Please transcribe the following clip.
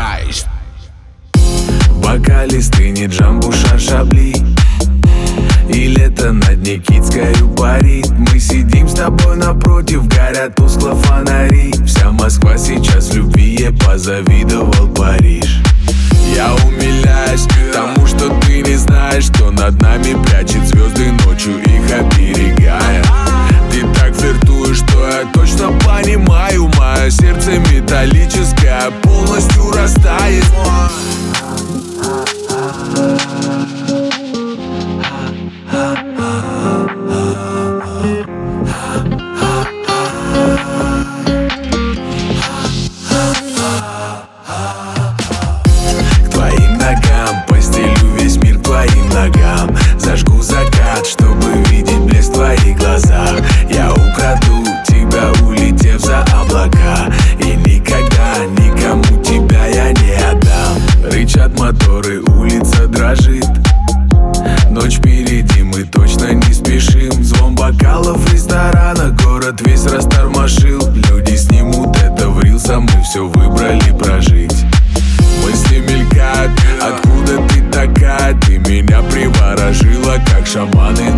Christ. Вокалисты не Джамбуша Шабли, и лето над Никитскою парит. Мы сидим с тобой напротив, горят тускло фонари. Вся Москва сейчас в любви, ей позавидовал Париж. Я умиляюсь тому, что ты не знаешь, что над нами прячет звезды ночью, их оберегая. Ты так флиртуешь, что я точно понимаю, мое сердце металлическое полностью растает. Зажгу закат, чтобы видеть блеск в твоих глазах. Я украду тебя, улетев за облака, и никогда никому тебя я не отдам. Рычат моторы, улица дрожит. Ночь впереди, мы точно не спешим. Звон бокалов ресторана, город весь растормошил. Люди снимут это в рилса, мы все выбрали прожить. Мысли мелькают, откуда ты такая? Ты меня приворожила, как шаманы